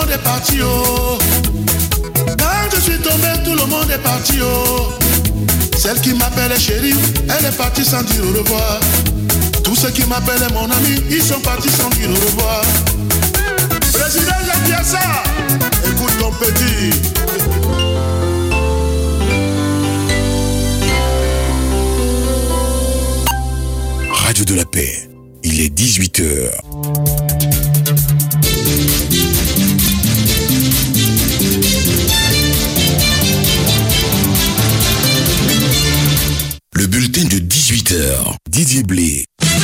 monde est parti, oh. Quand je suis tombé, tout le monde est parti, oh. Celle qui m'appelle chérie, elle est partie sans dire au revoir. Tous ceux qui m'appellent mon ami, ils sont partis sans dire au revoir. Président Jacques Piassa, écoute ton petit. Radio de la Paix, il est 18h. Le bulletin de 18h, Didier Blé.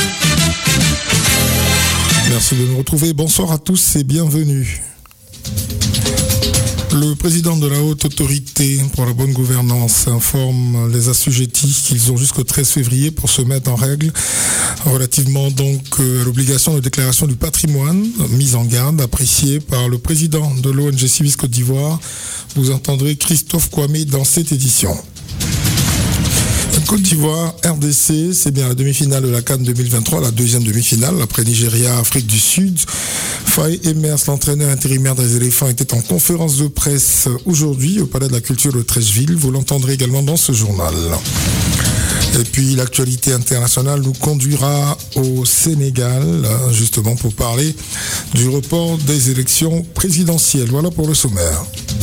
Merci de nous retrouver. Bonsoir à tous et bienvenue. Le président de la Haute Autorité pour la bonne gouvernance informe les assujettis qu'ils ont jusqu'au 13 février pour se mettre en règle relativement donc à l'obligation de déclaration du patrimoine, mise en garde, appréciée par le président de l'ONG Civis Côte d'Ivoire. Vous entendrez Christophe Kwame dans cette édition. Côte d'Ivoire, RDC, c'est bien la demi-finale de la CAN 2023, la deuxième demi-finale, après Nigeria, Afrique du Sud. Faye Emers, l'entraîneur intérimaire des éléphants, était en conférence de presse aujourd'hui au Palais de la Culture de Treichville. Vous l'entendrez également dans ce journal. Et puis l'actualité internationale nous conduira au Sénégal, justement pour parler du report des élections présidentielles. Voilà pour le sommaire.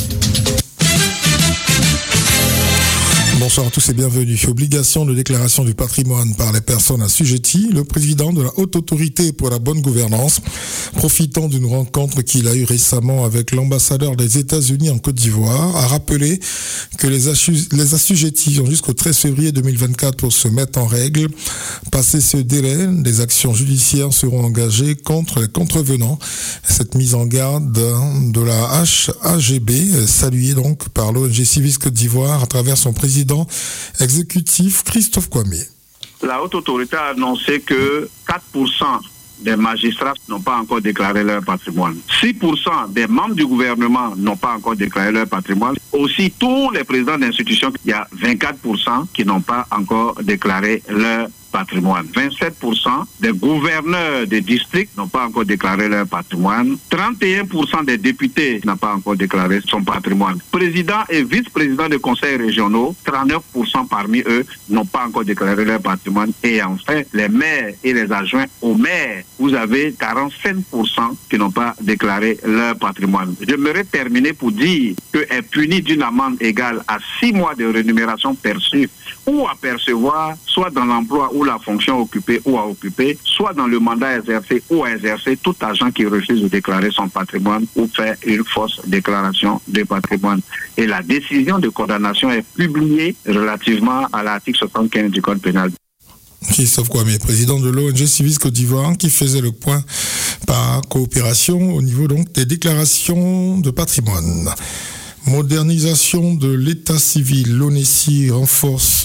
Bonsoir à tous et bienvenue. Obligation de déclaration du patrimoine par les personnes assujetties, le président de la Haute Autorité pour la bonne gouvernance, profitant d'une rencontre qu'il a eue récemment avec l'ambassadeur des États-Unis en Côte d'Ivoire, a rappelé que les assujettis ont jusqu'au 13 février 2024 pour se mettre en règle. Passé ce délai, des actions judiciaires seront engagées contre les contrevenants. Cette mise en garde de la HAGB, saluée donc par l'ONG Civis Côte d'Ivoire à travers son président exécutif Christophe Kwame. La Haute Autorité a annoncé que 4% des magistrats n'ont pas encore déclaré leur patrimoine. 6% des membres du gouvernement n'ont pas encore déclaré leur patrimoine. Aussi, tous les présidents d'institutions, il y a 24% qui n'ont pas encore déclaré leur patrimoine. 27% des gouverneurs des districts n'ont pas encore déclaré leur patrimoine. 31% des députés n'ont pas encore déclaré son patrimoine. Président et vice-président des conseils régionaux, 39% parmi eux n'ont pas encore déclaré leur patrimoine. Et enfin, les maires et les adjoints aux maires, vous avez 45% qui n'ont pas déclaré leur patrimoine. J'aimerais terminer pour dire que est puni d'une amende égale à 6 mois de rémunération perçue ou à percevoir, soit dans l'emploi ou la fonction occupée ou à occuper, soit dans le mandat exercé ou à exercer, tout agent qui refuse de déclarer son patrimoine ou fait une fausse déclaration de patrimoine. Et la décision de condamnation est publiée relativement à l'article 75 du Code pénal. Christophe Kwame, président de l'ONG Civis Côte d'Ivoire, qui faisait le point par coopération au niveau donc des déclarations de patrimoine. Modernisation de l'état civil. L'ONECI renforce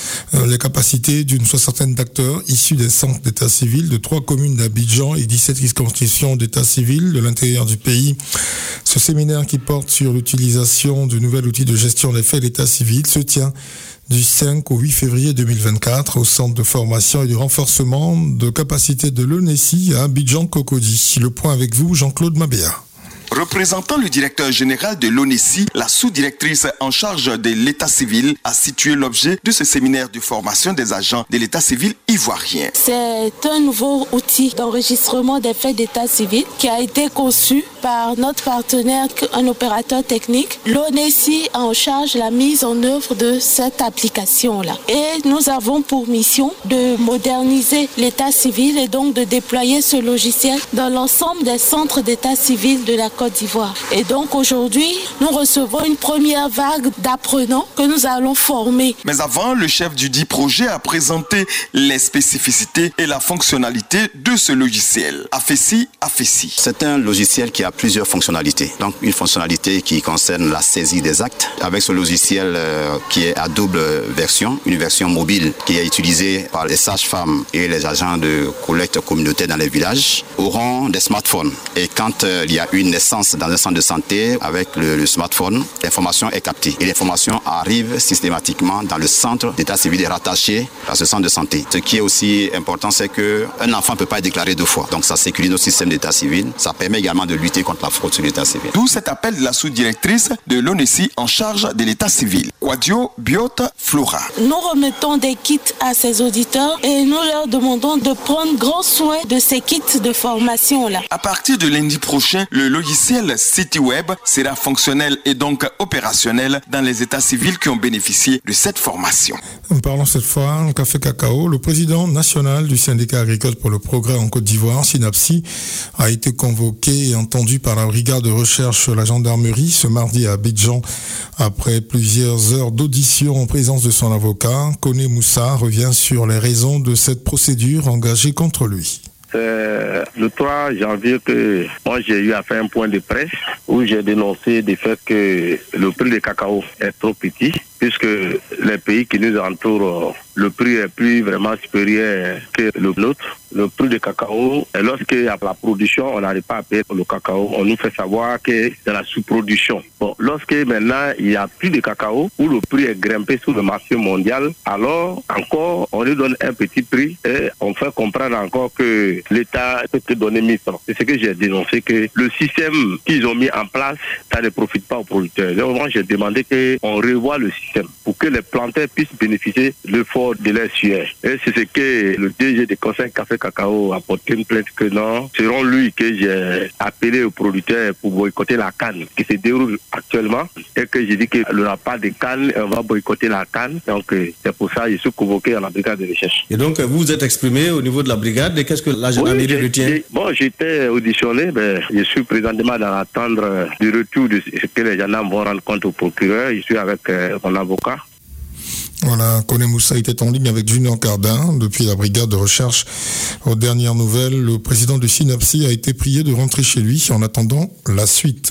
les capacités d'une soixantaine d'acteurs issus des centres d'état civil de 3 communes d'Abidjan et 17 circonscriptions d'état civil de l'intérieur du pays. Ce séminaire qui porte sur l'utilisation du nouvel outil de gestion des faits d'état civil se tient du 5 au 8 février 2024 au centre de formation et de renforcement de capacités de l'ONECI à Abidjan-Cocody. Le point avec vous, Jean-Claude Mabéa. Représentant le directeur général de l'ONECI, la sous-directrice en charge de l'état civil a situé l'objet de ce séminaire de formation des agents de l'état civil ivoirien. C'est un nouveau outil d'enregistrement des faits d'état civil qui a été conçu par notre partenaire, un opérateur technique. L'ONECI a en charge la mise en œuvre de cette application-là. Et nous avons pour mission de moderniser l'état civil et donc de déployer ce logiciel dans l'ensemble des centres d'état civil de la Côte d'Ivoire. Et donc aujourd'hui, nous recevons une première vague d'apprenants que nous allons former. Mais avant, le chef du dit projet a présenté les spécificités et la fonctionnalité de ce logiciel. Afessi. C'est un logiciel qui a plusieurs fonctionnalités. Donc une fonctionnalité qui concerne la saisie des actes. Avec ce logiciel qui est à double version, une version mobile qui est utilisée par les sages-femmes et les agents de collecte communautaire dans les villages, auront des smartphones. Et quand il y a une naissance naissance dans un centre de santé avec le smartphone, l'information est captée et l'information arrive systématiquement dans le centre d'état civil rattaché à ce centre de santé. Ce qui est aussi important, c'est qu'un enfant ne peut pas être déclaré 2 fois. Donc ça sécurise notre système d'état civil. Ça permet également de lutter contre la fraude sur l'état civil. D'où cet appel de la sous-directrice de l'ONESI en charge de l'état civil, Quadio Biot Flora. Nous remettons des kits à ces auditeurs et nous leur demandons de prendre grand soin de ces kits de formation-là. À partir de lundi prochain, le logiciel CityWeb sera fonctionnel et donc opérationnel dans les états civils qui ont bénéficié de cette formation. Parlons cette fois au Café Cacao. Le président national du syndicat agricole pour le progrès en Côte d'Ivoire, SYNAPSI, a été convoqué et entendu par la brigade de recherche de la gendarmerie ce mardi à Abidjan. Après plusieurs heures d'audition en présence de son avocat, Koné Moussa revient sur les raisons de cette procédure engagée contre lui. C'est le 3 janvier que moi j'ai eu à faire un point de presse où j'ai dénoncé le fait que le prix du cacao est trop petit, puisque les pays qui nous entourent, le prix est plus vraiment supérieur que le nôtre. Le prix du cacao, et lorsqu'il y a la production, on n'arrive pas à payer le cacao. On nous fait savoir que c'est la sous-production. Bon, lorsque maintenant il n'y a plus de cacao, où le prix est grimpé sur le marché mondial, alors encore on lui donne un petit prix et on fait comprendre encore que l'État peut te donner 1000 francs. C'est ce que j'ai dénoncé, que le système qu'ils ont mis en place, ça ne profite pas aux producteurs. Donc moi j'ai demandé qu'on revoie le système pour que les planteurs puissent bénéficier de l'effort de leur sueur. Et c'est ce que le DG du Conseil Café Cacao a porté une plainte que non, selon lui que j'ai appelé aux producteurs pour boycotter la canne qui se déroule actuellement et que j'ai dit qu'il n'y aura pas de canne, on va boycotter la canne. Donc c'est pour ça que je suis convoqué à la brigade de recherche. Et donc vous vous êtes exprimé au niveau de la brigade et qu'est-ce que la gendarmerie retient? Bon, j'étais auditionné, mais je suis présentement dans l'attente du retour de ce que les gendarmes vont rendre compte au procureur. Je suis avec mon avocat. Voilà, Koné Moussa était en ligne avec Junior Cardin depuis la brigade de recherche. Aux dernières nouvelles, le président du SYNAPSI a été prié de rentrer chez lui en attendant la suite.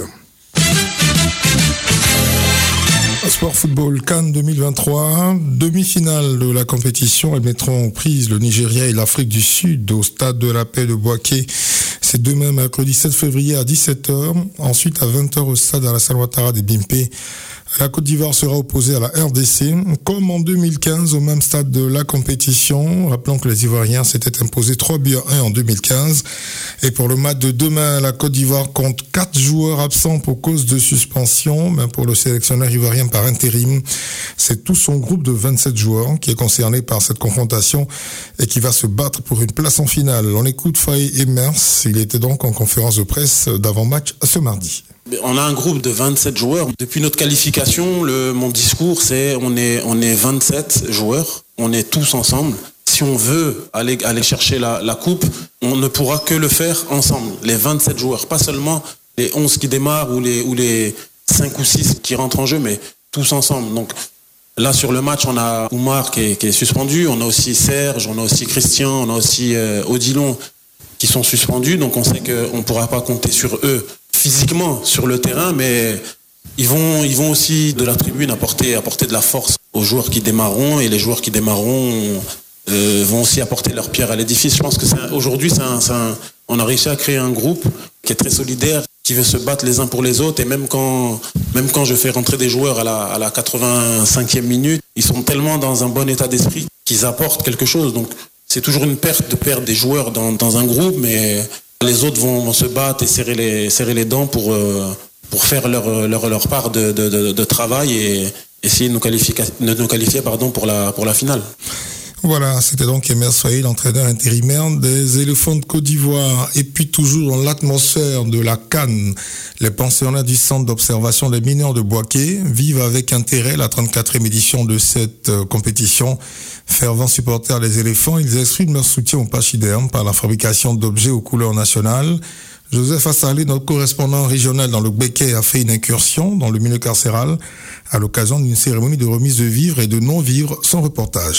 Sport football Cannes 2023, demi-finale de la compétition. Elles mettront aux prises le Nigeria et l'Afrique du Sud au stade de la Paix de Bouaké. C'est demain, mercredi 7 février à 17h. Ensuite, à 20h au stade Alassane Ouattara des Bimpé. La Côte d'Ivoire sera opposée à la RDC, comme en 2015 au même stade de la compétition. Rappelons que les Ivoiriens s'étaient imposés 3-1 en 2015. Et pour le match de demain, la Côte d'Ivoire compte 4 joueurs absents pour cause de suspension. Mais pour le sélectionneur ivoirien par intérim, c'est tout son groupe de 27 joueurs qui est concerné par cette confrontation et qui va se battre pour une place en finale. On écoute Faye Emers. Il était donc en conférence de presse d'avant-match ce mardi. On a un groupe de 27 joueurs. Depuis notre qualification, mon discours, c'est on est 27 joueurs, on est tous ensemble. Si on veut aller chercher la coupe, on ne pourra que le faire ensemble. Les 27 joueurs, pas seulement les 11 qui démarrent ou les 5 ou 6 qui rentrent en jeu, mais tous ensemble. Donc là, sur le match, on a Oumar qui est suspendu, on a aussi Serge, on a aussi Christian, on a aussi Odilon qui sont suspendus. Donc on sait qu'on ne pourra pas compter sur eux physiquement sur le terrain, mais ils vont aussi de la tribune apporter de la force aux joueurs qui démarreront, et les joueurs qui démarreront vont aussi apporter leur pierre à l'édifice. Je pense que aujourd'hui, on a réussi à créer un groupe qui est très solidaire, qui veut se battre les uns pour les autres, et même quand je fais rentrer des joueurs à la 85e minute, ils sont tellement dans un bon état d'esprit qu'ils apportent quelque chose. Donc c'est toujours une perte de perdre des joueurs dans un groupe, mais les autres vont se battre et serrer les dents pour faire leur part de travail et essayer de nous qualifier pour la finale. Voilà, c'était donc Emer Sohaï, l'entraîneur intérimaire des éléphants de Côte d'Ivoire. Et puis toujours dans l'atmosphère de la Cannes, les pensionnaires du centre d'observation des mineurs de Bouaké vivent avec intérêt la 34e édition de cette compétition. Fervents supporters des éléphants, ils expriment leur soutien au pachyderme par la fabrication d'objets aux couleurs nationales. Joseph Assalé, notre correspondant régional dans le Béquet, a fait une incursion dans le milieu carcéral à l'occasion d'une cérémonie de remise de vivres et de non-vivres. Son reportage.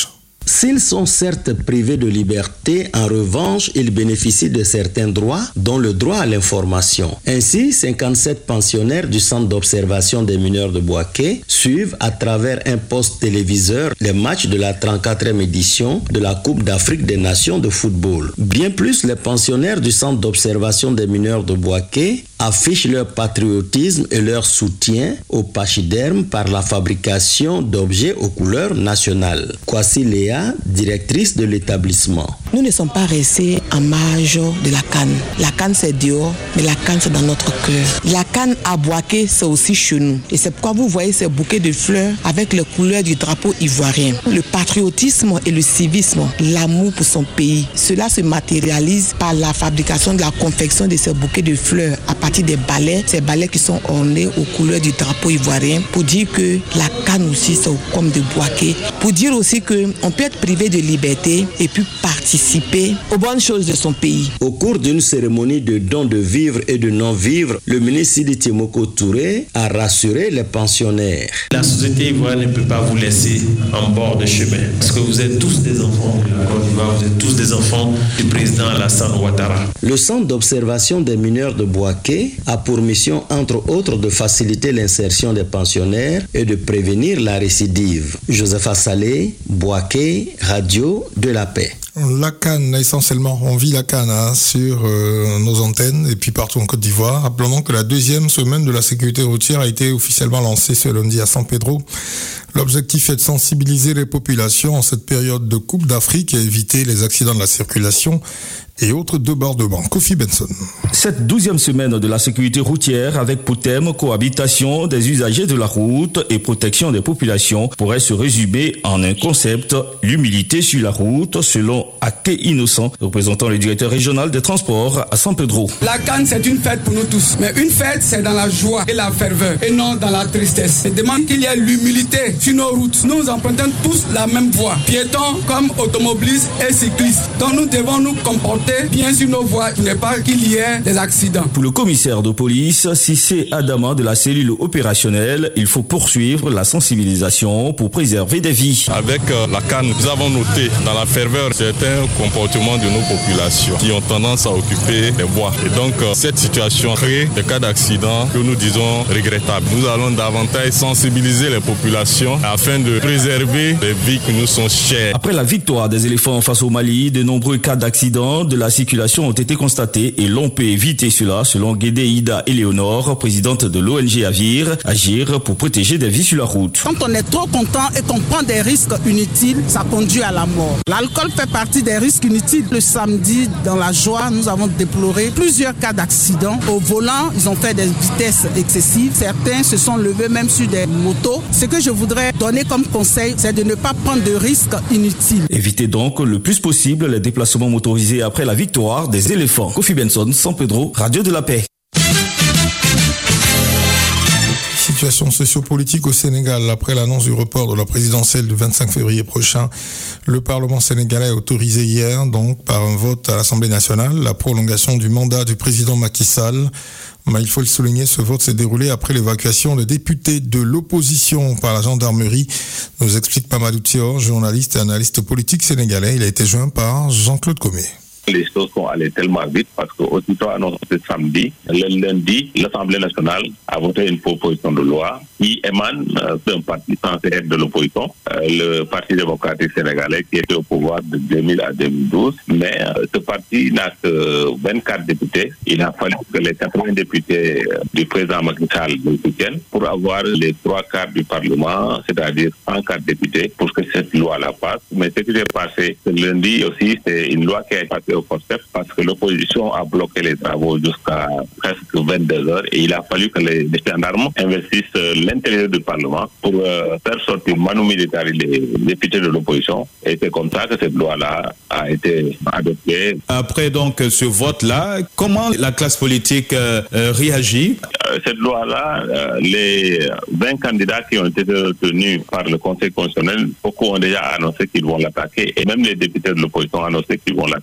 S'ils sont certes privés de liberté, en revanche, ils bénéficient de certains droits, dont le droit à l'information. Ainsi, 57 pensionnaires du centre d'observation des mineurs de Bouaké suivent à travers un poste téléviseur les matchs de la 34e édition de la Coupe d'Afrique des Nations de football. Bien plus, les pensionnaires du centre d'observation des mineurs de Bouaké affichent leur patriotisme et leur soutien au pachyderme par la fabrication d'objets aux couleurs nationales. Kwasi Léa, directrice de l'établissement. Nous ne sommes pas restés en marge de la canne. La canne c'est dehors, mais la canne c'est dans notre cœur. La canne à Bouaké c'est aussi chez nous. Et c'est pourquoi vous voyez ces bouquets de fleurs avec les couleurs du drapeau ivoirien. Le patriotisme et le civisme, l'amour pour son pays, cela se matérialise par la fabrication de la confection de ces bouquets de fleurs à partir des balais, ces balais qui sont ornés aux couleurs du drapeau ivoirien, pour dire que la canne aussi c'est comme de Bouaké, pour dire aussi qu'on peut être privé de liberté et puis participer aux bonnes choses de son pays. Au cours d'une cérémonie de don de vivres et de non-vivres, le ministre Sidi Temoko Touré a rassuré les pensionnaires. La société ivoirienne ne peut pas vous laisser en bord de chemin, parce que vous êtes tous des enfants de la Côte d'Ivoire, vous êtes tous des enfants du président Alassane Ouattara. Le centre d'observation des mineurs de Bouaké a pour mission, entre autres, de faciliter l'insertion des pensionnaires et de prévenir la récidive. Joseph Assalé, Bouaké, Radio de la Paix. La canne, essentiellement, on vit la canne sur nos antennes et puis partout en Côte d'Ivoire. Rappelons que la deuxième semaine de la sécurité routière a été officiellement lancée ce lundi à San Pedro. L'objectif est de sensibiliser les populations en cette période de Coupe d'Afrique et éviter les accidents de la circulation et autres débordements. Kofi Benson. Cette 12e semaine de la sécurité routière avec pour thème cohabitation des usagers de la route et protection des populations pourrait se résumer en un concept, l'humilité sur la route, selon Ake Innocent, représentant le directeur régional des transports à San Pedro. La canne, c'est une fête pour nous tous, mais une fête, c'est dans la joie et la ferveur et non dans la tristesse. Je demande qu'il y ait l'humilité sur nos routes. Nous empruntons tous la même voie, piétons comme automobilistes et cyclistes. Donc nous devons nous comporter bien sur nos voies, il n'est pas qu'il y ait des accidents. Pour le commissaire de police, Cissé Adama de la cellule opérationnelle, il faut poursuivre la sensibilisation pour préserver des vies. Avec la canne, nous avons noté dans la ferveur certains comportements de nos populations qui ont tendance à occuper les voies. Et donc cette situation crée des cas d'accident que nous disons regrettables. Nous allons davantage sensibiliser les populations afin de préserver les vies qui nous sont chères. Après la victoire des éléphants face au Mali, de nombreux cas d'accident de la circulation ont été constatés et l'on peut éviter cela selon Gédéïda Éléonore, présidente de l'ONG Agir pour protéger des vies sur la route. Quand on est trop content et qu'on prend des risques inutiles, ça conduit à la mort. L'alcool fait partie des risques inutiles. Le samedi, dans la joie, nous avons déploré plusieurs cas d'accidents. Au volant, ils ont fait des vitesses excessives. Certains se sont levés même sur des motos. Ce que je voudrais donner comme conseil, c'est de ne pas prendre de risques inutiles. Évitez donc le plus possible les déplacements motorisés après la victoire des éléphants. Kofi Benson, San Pedro, Radio de la Paix. Situation sociopolitique au Sénégal. Après l'annonce du report de la présidentielle du 25 février prochain, le Parlement sénégalais a autorisé hier, donc par un vote à l'Assemblée nationale, la prolongation du mandat du président Macky Sall. Mais il faut le souligner, ce vote s'est déroulé après l'évacuation de députés de l'opposition par la gendarmerie, nous explique Mamadou Thior, journaliste et analyste politique sénégalais. Il a été joint par Jean-Claude Comé. Les choses sont allées tellement vite parce qu'aussitôt annoncé samedi, le lundi, l'Assemblée nationale a voté une proposition de loi qui émane d'un parti censé être de l'opposition, le Parti démocratique sénégalais qui était au pouvoir de 2000 à 2012. Mais ce parti n'a que 24 députés. Il a fallu que les 80 députés du président Macky Sall le soutiennent pour avoir les 3/4 du Parlement, c'est-à-dire 104 députés, pour que cette loi-là passe. Mais ce qui s'est passé ce lundi aussi, c'est une loi qui a été passée au concept parce que l'opposition a bloqué les travaux jusqu'à presque 22 heures et il a fallu que les gendarmes investissent l'intérieur du Parlement pour faire sortir manu militari les députés de l'opposition. Et c'est comme ça que cette loi-là a été adoptée. Après donc ce vote-là, comment la classe politique réagit? Cette loi-là, les 20 candidats qui ont été retenus par le Conseil constitutionnel, beaucoup ont déjà annoncé qu'ils vont l'attaquer et même les députés de l'opposition ont annoncé qu'ils vont l'attaquer.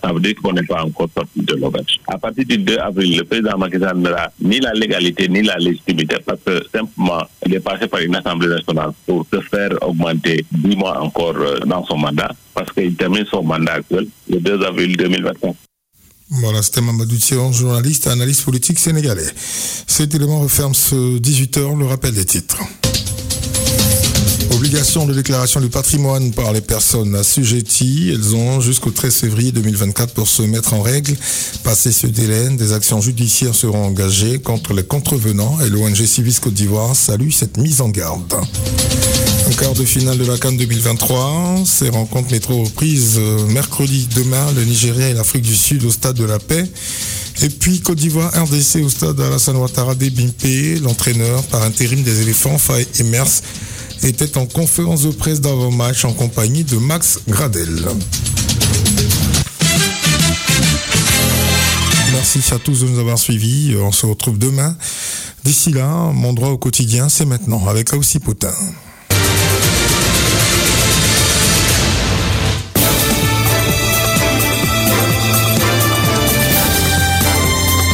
Ça veut dire qu'on n'est pas encore sorti de l'auberge. À partir du 2 avril, le président Macky Sall n'aura ni la légalité ni la légitimité parce que simplement, il est passé par une assemblée nationale pour se faire augmenter 10 mois encore dans son mandat parce qu'il termine son mandat actuel le 2 avril 2024. Voilà, c'était Mamadou Thion, journaliste et analyste politique sénégalais. Cet élément referme ce 18h, le rappel des titres. Obligation de déclaration du patrimoine par les personnes assujetties. Elles ont jusqu'au 13 février 2024 pour se mettre en règle. Passé ce délai, des actions judiciaires seront engagées contre les contrevenants et l'ONG Civis Côte d'Ivoire salue cette mise en garde. Un quart de finale de la CAN 2023. Ces rencontres mettront reprises mercredi demain, le Nigeria et l'Afrique du Sud au stade de la Paix. Et puis Côte d'Ivoire, RDC au stade Alassane Ouattara Bimpe. L'entraîneur par intérim des éléphants, Faye Emers, était en conférence de presse d'avant-match en compagnie de Max Gradel. Merci à tous de nous avoir suivis. On se retrouve demain. D'ici là, mon droit au quotidien, c'est maintenant avec Aoussi Potin.